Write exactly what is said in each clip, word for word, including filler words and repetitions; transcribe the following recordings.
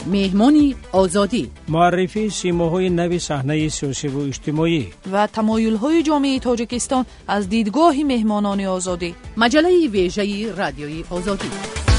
مهمانی آزادی، معرفی سیماهای نوی صحنه سیاسی و اجتماعی و تمایل‌های جامعه تاجیکستان از دیدگاه مهمانان آزادی. مجله ویژه رادیوی آزادی.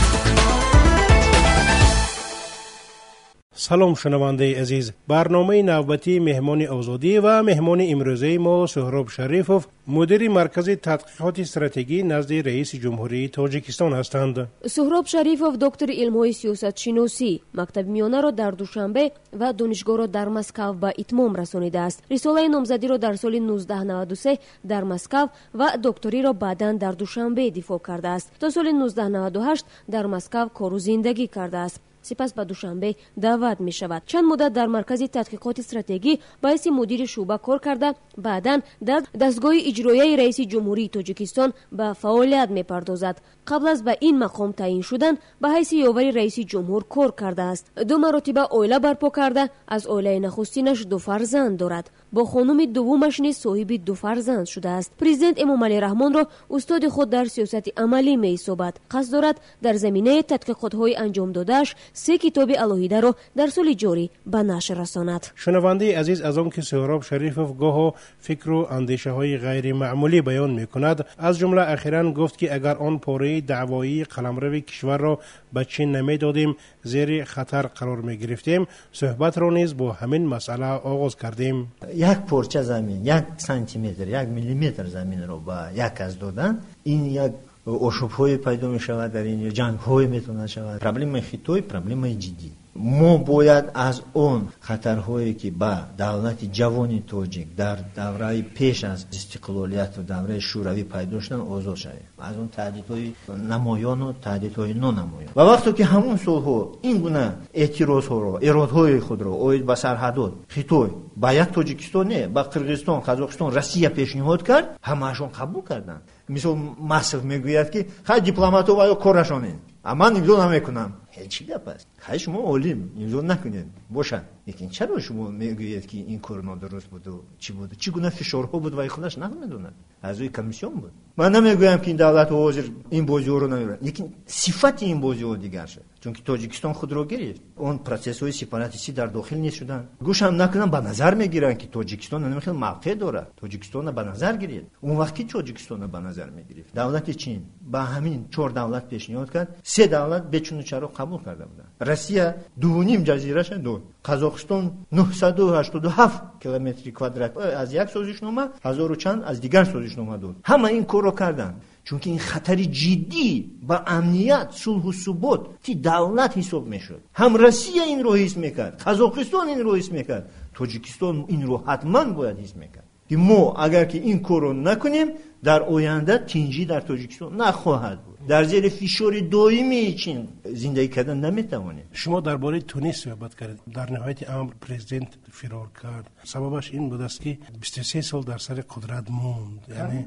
سلام شنونده عزیز، برنامه نوبتی مهمان آزادی و مهمان امروزه ما سهراب شریفوف، مدیر مرکز تحقیقات استراتژی نزد رئیس جمهوری تاجیکستان هستند. سهراب شریفوف دکتر علم‌های سیاست شناسی، مکتب میانه را در دوشنبه و دانشگاه را در مسکو به اتمام رسانیده است. رساله نامزدی را در سال نوزده نود و سه در مسکو و دکتری را بعداً در دوشنبه دفاع کرده است. تا سال نوزده نود و هشت در مسکو کار و زندگی کرده است. سپس به دوشنبه دعوت می شود. چند مدت در مرکز تحقیقات استراتژی به حیث مدیر شعبه کار کرده، بعداً در دستگاه اجرایی رئیس جمهوری تاجیکستان به فعالیت می پردازد. قبل از به این مقام تعیین شدن به حیث یاور رئیس جمهور کار کرده است. دو مرتبه عائله برپا کرده، از عائله نخستینش دو فرزند دارد. با خانم دومش نیز صاحب دو فرزند شده است. پرزیدنت امام علی رحمان را استاد خود در سیاست عملی می حسابد. قصد دارد در زمینه تحقیقات‌های انجام داده‌اش سه کتاب الهیده را در سال جاری به نشر رساند. شنونده عزیز، از آن که سهراب شریفوف گاه فکر و اندیشه های غیر معمولی بیان می کند، از جمله اخیراً گفت که اگر آن پاره دعوایی قلمرو کشور را به چین نمی دادیم زیر خطر قرار می گرفتیم. صحبت را نیز با همین مسئله آغاز کردیم. یک پارچه زمین، یک سانتی متر، یک میلیمتر زمین را با یک از دادن، این یک اشوب‌های پیدا می شود، در این جنگ‌های میتونه شود. پرابلم خطای پرابلم جدی. ما باید از اون خطرهایی که با دولت جوان تاجیک در دوره پیش از استقلالیت و دوره شوروی پیدا شدن آزاد شویم. از اون تهدیدهای نمایان و تهدیدهای نانمایان. و وقتی که همون سالها این گونه اعتراضها رو، ارادهای خود رو اوید به سرحدات خطای با یک تاجیکستان نه، با قرقیزستان، قزاقستان، روسیه پیشنهاد کرد، همه‌شون قبول کردند. مثل ماسف میگوید که خیلی دیپلمات‌ها باید کارشونه، اما نمیدونم نمیکنم. هیچ گپ است. خیلی شما عالم نمیدون نکنید باشن. لیکن چرا شما میگویید که این کار نادرست بود و چی بود؟ چی گونه فشارها بود و خودش نمیدونه. از روی کمیسیون بود. من نمیگویم که این دولت حاضر این بازی رو نمیبره. لیکن صفت این بازی ها دیگر شد. چون که تاجیکستان خود رو گرفت. اون پروسس های سپاراتیستی در داخل نیست شدن. گوش هم نکنن به نظر میگیرن که تاجیکستان نمیخواد موقع داره. تاجیکستان به نظر گرفت. اون وقتی تاجیکستان به نظر میگرفت. دولت چین با همین چهار دولت پیشنهاد کرد. سه دولت بچون چرا قبول کرده بودن. روسیه دو و نیم جزیره‌اش داد. قزاقستان نهصد و هشتاد و هفت کیلومتر کوادرات از یک سازشنامه، هزار و چند از دیگر سازشنامه داد. همه این کارو کردن. چون که این خطر جدی با امنیت، صلح و ثبات تی دولت حساب میشد. هم روسیه این رو حس میکرد، قزاقستان این رو حس میکرد، تاجیکستان این رو حتما باید حس میکرد که ما اگر که این کارو نکنیم در آینده تنجی در تاجیکستان نخواهد بود. در زیر فشار دائمی چین زندگی کردن نمیتوانیم. شما درباره تونس صحبت کردید. در نهایت امر پرزیدنت فرار کرد. سببش این بود است که بیست و سه سال در سر قدرت موند. یعنی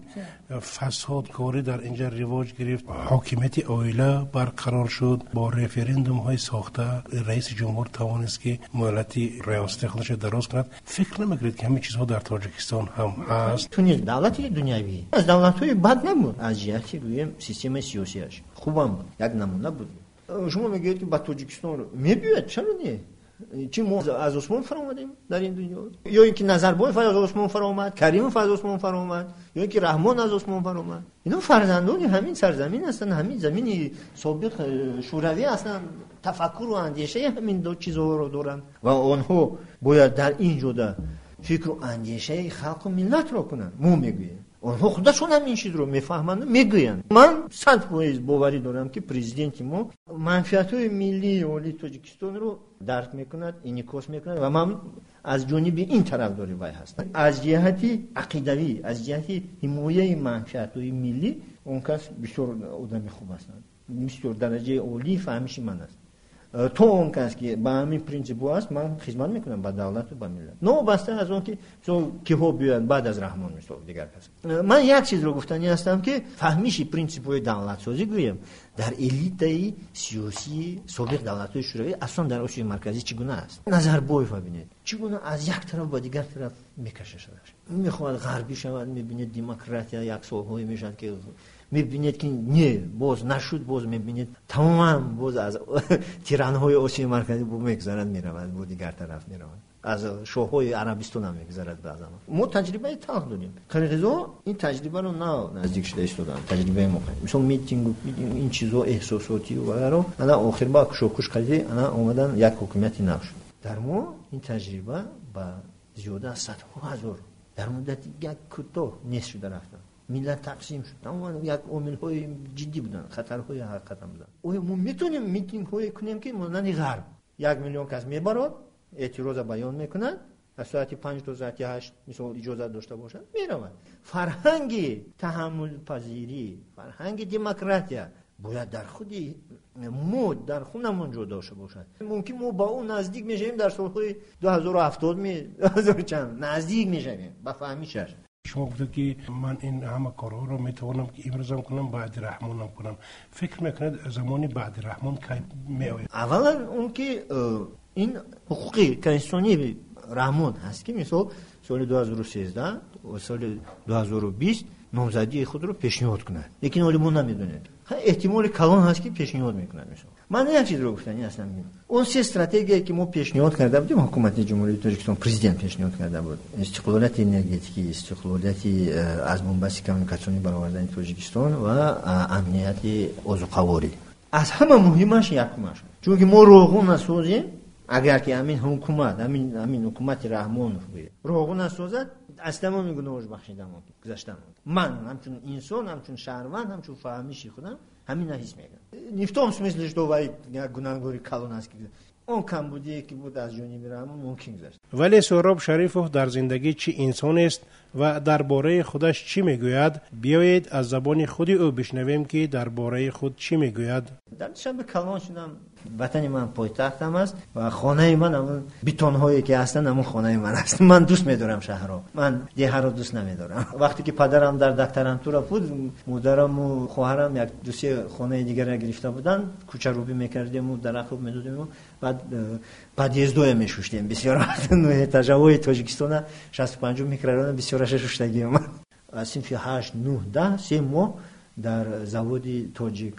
فساد کاری در اینجا رواج گرفت. حاکمیت عائله برقرار شد. با رفراندوم های ساخته رئیس جمهور توانست که مهلتی ریاست خودش دراز کند. فکر نمی‌کنید که همین چیزها در تاجیکستان هم هست؟ تونس دولت دنیوی از دولت‌های بد نبود. از جهتی روی سیستم سیاسیش خوبم بود. یک نمونه بود. شما میگید که با تاجیکستان رو میبیاد، چرا نه؟ چی ما از عثمان فرامدیم در این دنیا؟ یا اینکه نظربایف از عثمان فرامد، کریموف از عثمان فرامد، یا اینکه رحمان از عثمان فرامد. اینا فرزندان همین سرزمین هستن، همین زمین سابق شوروی هستن. تفکر و اندیشه همین دو چیزها رو دارن و آنها باید در این جدا فکر و اندیشه خلق و ملت رو کنن. ما میگوییم آنها خودشون هم این چیز رو میفهمند، میگوین. من صد فایز باوری دارم که پرزیدنت ما منفعت‌های ملی اولی تاجیکستان رو درک میکند، انعکاس میکند و من از جانب این طرفداری وای هستم. از جهتی عقیدوی، از جهتی حمایت منفعت‌های ملی اون کس بسیار آدم خوب است. بسیار درجه اولی فهمیش من است. تو اون کس که با همین پرینسیپ است، من خدمت میکنم با دولت و با ملت. نو بسته از اون که تو که ها بیان بعد از رحمان مثل دیگر کس. من یک چیز رو گفتنی هستم که فهمیش پرینسیپ های دولت سازی گویم در الیت سیاسی سابق دولت های شوروی اصلا در آسیای مرکزی چگونه است. نظربایف ببینید چگونه از یک طرف با دیگر طرف میکشه شدش. میخواد غربی شود، میبینید دموکراسی یک سالهایی میشد که میبینید که نه باز نشد، باز میبینید تمام باز از تیرانهای آسیای مرکزی بو میگذرند میروند، بو دیگر طرف میروند، از شاههای عربستان هم میگذرد بعضا. ما تجربه تاخ داریم. قرقیزا این تجربه رو نه نزدیک شده استودن، تجربه ما. مثلا میتینگ این چیزا احساساتی و غیره، انا آخر با شوکش کردی، انا اومدن یک حکومتی نشد. در ما این تجربه با زیاده از صدها هزار در مدت یک کوتاه نیست شده رفتن. ملت تقسیم شد. اما یک عامل‌های جدی بودن، خطرهای حقیقت بودن. او ما میتونیم میتینگ‌های کنیم که مانند غرب یک میلیون کس میبرد، اعتراض بیان میکنند، از ساعت پنج تا ساعت هشت مثلا اجازه داشته باشند میروند. فرهنگ تحمل پذیری، فرهنگ دموکراسی باید در خودی ما در خودمون جدا داشته باشد. ممکن ما با اون نزدیک میشیم در سالهای دو هزار و هفتاد می دو هزار چند نزدیک میشیم با فهمیشش. شما گفتید که من این همه کارها رو میتونم که امروز هم کنم، بعد رحمان هم کنم. فکر میکنید زمانی بعد رحمان کی میآید؟ اولا اون که این حقوقی کنستیتوشنی رحمان هست که مثلا سال دو هزار و سیزده و سال دو هزار و بیست نامزدی خود رو پیشنهاد کنند، لیکن ولی ما نمیدونیم. احتمال کلان هست که پیشنهاد میکنن. مثلا من یک چیز رو گفتم، این اصلا میگم اون سه استراتژی که ما پیشنهاد کرده بودیم، حکومت جمهوری تاجیکستان پرزیدنت پیشنهاد کرده بود، استقلالیت انرژتیکی، استقلالیت از منبع کمیونیکاسیونی برآوردن تاجیکستان و امنیت اوزوقواری. از همه مهمش یکمش، چون که ما روغون نسازیم، اگر که همین حکومت همین همین حکومت رحمان روغون نسازد از تمام گناهش بخشیدم گذشتم. من همچون انسان، همچون شهروند، همچون فهمیشی خودم همین حس میگم. Не в том смысле, что вай گناهگاری کلان است که اون کم بودی که بود از جونی میرم ممکن گذشت. ولی سهراب شریفوف در زندگی چی انسان است و درباره خودش چی میگوید؟ بیایید از زبان خودی او بشنویم که درباره خود چی میگوید. در دوشنبه کلان شدم. وطن من پایتختم است و خانه من همون بیتون هایی که هستن همون خانه من است. من دوست می‌دارم شهرها، من دیه رو دوست نمی‌دارم. وقتی که پدرم در دکترانتورا بود، مادرم و خواهرم یک دوستی خانه دیگر را گرفته بودن، کوچه روبی می‌کردیم و درخت خوب می‌دادیم، بعد подъездоя می‌شوشتیم. بسیار وقت نوع تجاوز تاجیکستان شصت و پنج میکروگرم بسیار شوشتگی من. صنف هشت نه ده سه ماه در زواد تاجیک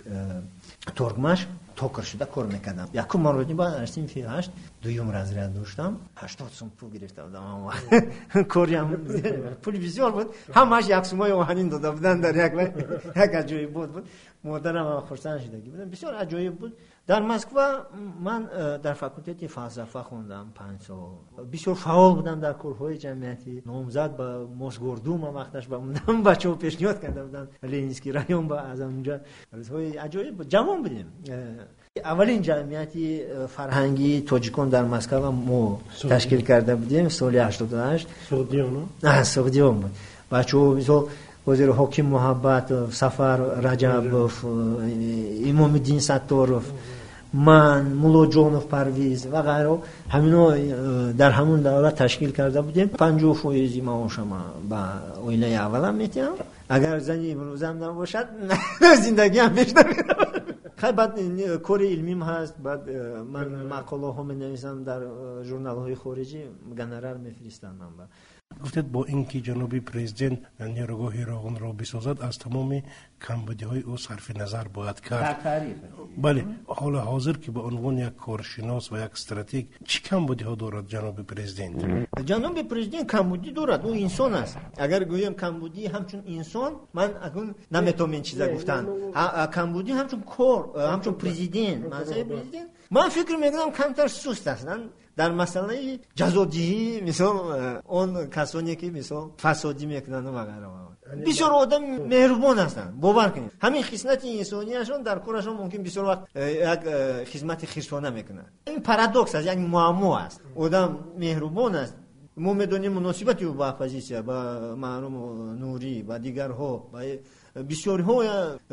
ترکمش توکر شده کار میکردم. یکم موردی بعد از صنف هشت دوم رزرد داشتم، هشتاد سوم پول گرفته بودم. اما کاریم پول بسیار بود، همش یک سومای اوهنین داده بودن در یک یک عجایب بود بود. مادرم خرسند شده بودن، بسیار عجایب بود. در مسکو من در فاکولته فلسفه خوندم پنج سال. بسیار فعال بودم در کارهای جمعیتی. نامزد به موسگوردوم وقتش با بودم، بچه‌ها پیشنهاد کرده بودن لینسکی رایون با از اونجا روزهای عجایب بود. جوان بودیم. اولین جمعیتی فرهنگی تاجیکان در مسکو ما تشکیل کرده بودیم سال هشتاد و هشت. سعودیان؟ نه سعودیان بود. بچه‌ها مثلا وزیر حاکم محبت، سفر رجبوف، امام الدین ستارов، من، مولا جانوف پرویز و غیره، همینا در همون دوره تشکیل کرده بودیم. پنجاه فیصد معاشم با اویله اولم میتونم. اگر زنی امروزم نباشد زندگی هم بیشتر میره. خیلی بعد کار علمیم هست. بعد من مقاله ها می نویسم در ژورنال های خارجی، گنرال میفرستم من با. گفتید با اینکه جنابی پرزیدنت نیروگاه روغن را بسازد از تمام کمبودی‌های او صرف نظر باید کرد. بله، حال حاضر که به عنوان یک کارشناس و یک استراتژ چه کمبودی‌ها دارد جناب پرزیدنت؟ جناب پرزیدنت کمبودی دارد، او انسان است. اگر گویم کمبودی همچون انسان، من اگه نمیتونم این چیزا گفتن. کمبودی همچون کار، همچون پرزیدنت، مثلا پرزیدنت من فکر می‌کنم کمتر سست هستن در مسئله جزادی، مثلا اون کسانی که مثلا فسادی میکنن و غیره. بسیار آدم مهربان هستن، باور کنید. همین خصلت انسانیشون در کارشون ممکن بسیار وقت یک خدمت خیرسانه میکنن. این پارادوکس است، یعنی معما است. آدم مهربان است. ما میدونیم مناسبتی با اپوزیسیا، با محروم نوری و دیگرها، با بسیاری ها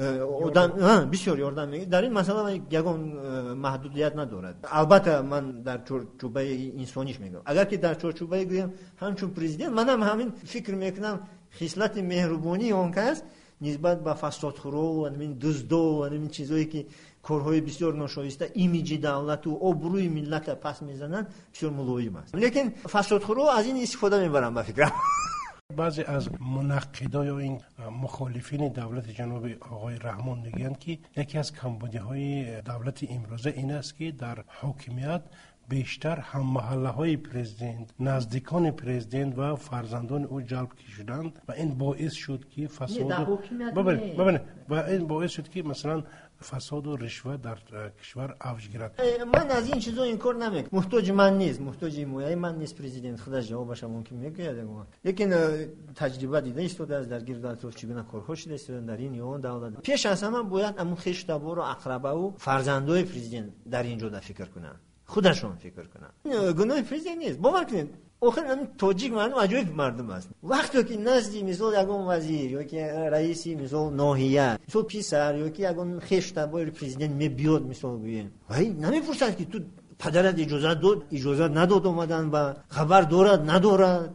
آدم بسیاری آدم میگه در این مسئله یگان محدودیت ندارد. البته من در چارچوبه انسانیش میگم. اگر که در چارچوبه گویم همچون پرزیدنت، منم همین فکر میکنم خصلت مهربانی اون کس نسبت به فسادخورا و همین دزدا و همین چیزایی که کارهای بسیار ناشایسته ایمیج دولت و آبروی ملت پس میزنن بسیار ملایم است. لیکن فسادخورا از این استفاده میبرن به فکرم. بعضی از منقدای یا این مخالفین دولت جناب آقای رحمان میگن که یکی از کمبودی‌های دولت امروزه این است که در حاکمیت بیشتر هم محله های پرزیدنت، نزدیکان پرزیدنت و فرزندان او جلب شدند و این باعث شد که فساد ببینید ببینید و این باعث شد که مثلا فساد و رشوه در کشور اوج گیرد. من از این چیزا انکار نمیکنم. محتاج من نیست، محتاج مویای من نیست پرزیدنت. خدا جوابش ممکن میگه. لیکن تجربه دیده است از در گرد اطراف چگونه کارها شده است در این یا اون دولت. پیش از همه باید امون خشتبار و اقربا و فرزندای پرزیدنت در اینجا دا فکر کنن. خودشون فکر کنن. گناه پرزیدنت نیست. باور کنید آخر همین تاجیک مردم عجایب مردم است. وقتی که نزدی مثلا یگون وزیر یا که رئیسی مثلا ناحیه مثلا پیسر یا که یگون خشتبار پرزیدنت می بیاد مثلا بگیم وای نمیپرسد که تو پدرت اجازه داد اجازه نداد اومدن و خبر دارد ندارد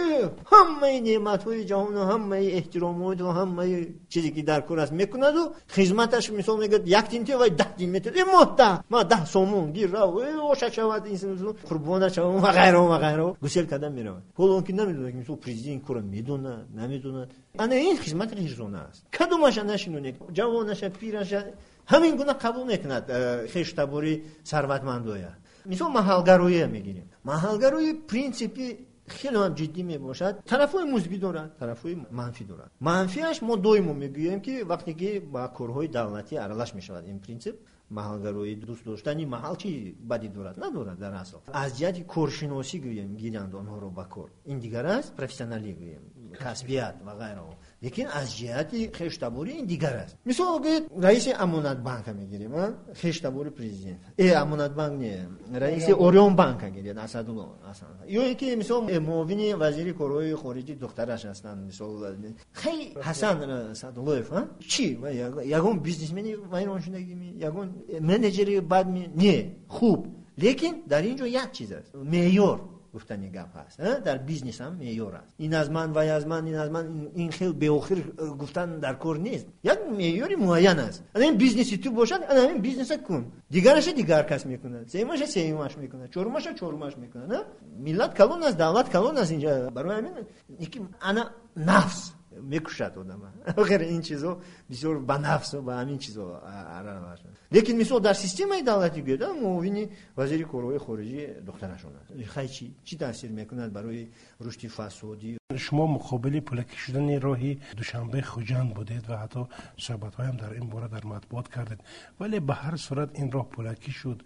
همه نعمت‌های جهان و همه احترامات و همه چیزی که در کار است میکند و خدمتش مثلا میگه یک تینتی و ده تینتی مدت ما ده سومون گیر را و ششوات این قربان شوم و غیره و غیره گسل کردن میره حالا اون که نمیدونه که مثلا پرزیدنت کارو میدونه نمیدونه انا این خدمت رژونه است کدومش نشینونه جوانش پیرش همین گونه قبول میکند خشتباری ثروتمندویا مثلا محلگرایی میگیریم محلگرایی پرینسیپی خیلی هم جدی میباشد طرفای مثبت دارد طرفای منفی دارد منفیش ما دویم میگوییم که وقتی که با کارهای دولتی ارالش میشود این پرینسیپ محلگرایی دوست داشتنی محل چی بدی دارد ندارد در اصل از جهت کارشناسی گوییم گیرند آنها رو با کار این دیگر است پروفسیونالی گوییم کسبیت و غیره لیکن از جهت خشتباری این دیگر است مثلا اگه رئیس امانت بانک میگیریم خشتباری پرزیدنت ای امانت بانک نه رئیس اوریون بانک میگیریم اسدالله اصلا یا اینکه مثلا معاون وزیر کارهای خارجی دخترش هستن مثلا خیلی حسن اسدالله چی یگون بیزنسمنی وایرونشونگی می یگون منیجری بد می نه خوب لیکن در اینجا یک چیز است معیار گفتنی گپ هست در بیزنس هم معیار است این از من و از من این از من این خیلی به آخر گفتن در کار نیست یک معیاری معین است این بیزنسی تو باشد همین بیزنس کن دیگرش دیگر کس میکنه سیمش سیمش میکنه چهارمش چهارمش میکنه نه ملت کلون از دولت کلون از اینجا برای همین یکی انا نفس میکشد آدم آخر این چیزا بسیار با نفس و با همین چیزا عرار باشه لیکن مثلا در سیستم دولتی گفته معاون وزیر کارهای خارجی دخترشون است خیلی چی چی تاثیر میکنه برای رشد فسادی شما مقابل پولکی شدن راهی دوشنبه خوجند بودید و حتی صحبت‌های هم در این باره در مطبوعات کردید ولی به هر صورت این راه پولکی شد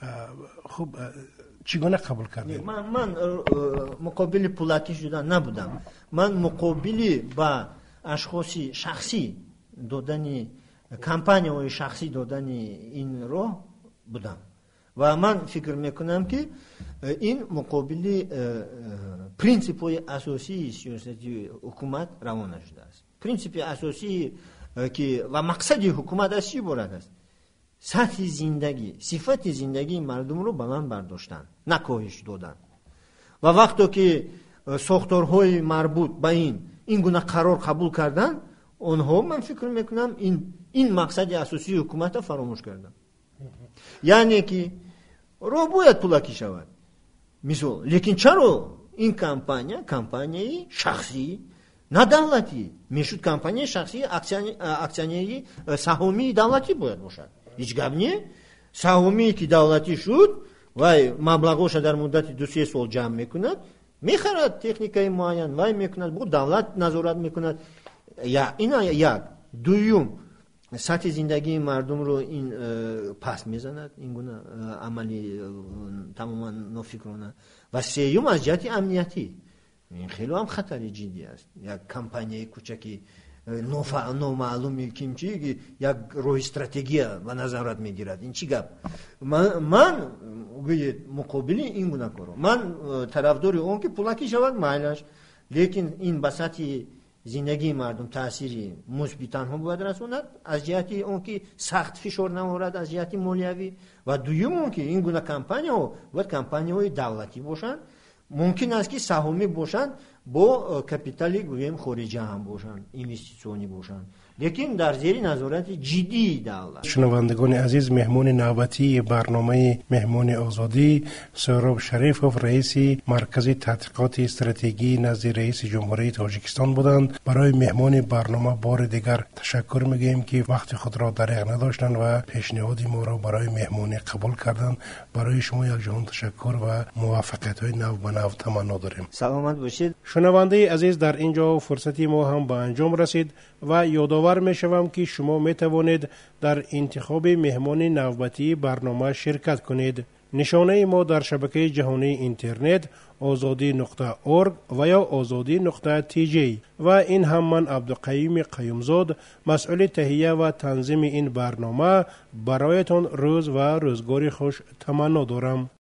خب چگونه قبول کردید؟ من من مقابل پولکی شدن نبودم من مقابل با اشخاصی شخصی دادن کمپانی‌های شخصی دادن این راه بودم و من فکر میکنم که این مقابل پرینسیپ‌های اساسی سیاسی حکومت روانه شده است پرینسیپ اساسی که و مقصد حکومت از چی بارد است سطح زندگی صفت زندگی مردم رو بلند برداشتن نه کاهش دادن و وقتی که ساختارهای مربوط به این این گونه قرار قبول کردن اونها من فکر میکنم این این مقصد اساسی حکومت را فراموش کردن یعنی که رو باید پولکی شود مثلا لیکن چرا این کمپانیا کمپانیای شخصی نه دولتی میشود کمپانیای شخصی اکسیونری سهامی دولتی باید باشد هیچ گپ نی سهامی که دولتی شد و مبلغش در مدت دو سه سال جمع میکند میخرد تکنیکای معین و میکند بود دولت نظارت میکند یا اینا یک دویم سطح زندگی مردم رو این پس میزند این گونه عملی تماما نافکرانه و سوم از جهت امنیتی این خیلی هم خطری جدی است یک کمپانی کوچکی نامعلومی کیمچی یک روی استراتژی و نظارت میگیرد این چی گپ من من مقابل این گونه کارو من طرفدار اون که پولکی شود مایلش لیکن این بساط زندگی مردم تأثیری مثبت هم باید رسوند از جهت اون که سخت فشار نمورد از جهت مالیوی و دوم اون که این گونه کمپانی‌ها باید کمپانی‌های دولتی باشن ممکن است که سهامی باشن با کپیتالی گویم خارجی هم باشن اینوستیسیونی باشن لیکن در زیر نظارت جدی دولت. شنوندگان عزیز، مهمون نوبتی برنامه مهمون آزادی سهراب شریفوف رئیس مرکز تحقیقات استراتژی نزد رئیس جمهوری تاجیکستان بودند. برای مهمون برنامه بار دیگر تشکر میگیم که وقت خود را دریغ نداشتند و پیشنهاد ما را برای مهمونی قبول کردند. برای شما یک جهان تشکر و موفقیت های نو به نو تمنا داریم. سلامت باشید. شنونده عزیز، در اینجا فرصتی ما هم به انجام رسید و یادآور می شوم که شما می توانید در انتخاب مهمان نوبتی برنامه شرکت کنید. نشانه ما در شبکه جهانی اینترنت آزادی نقطه اورگ و یا آزادی نقطه تی جی و این هم من عبدالقیوم قیومزاد مسئول تهیه و تنظیم این برنامه برایتان روز و روزگاری خوش تمنا دارم.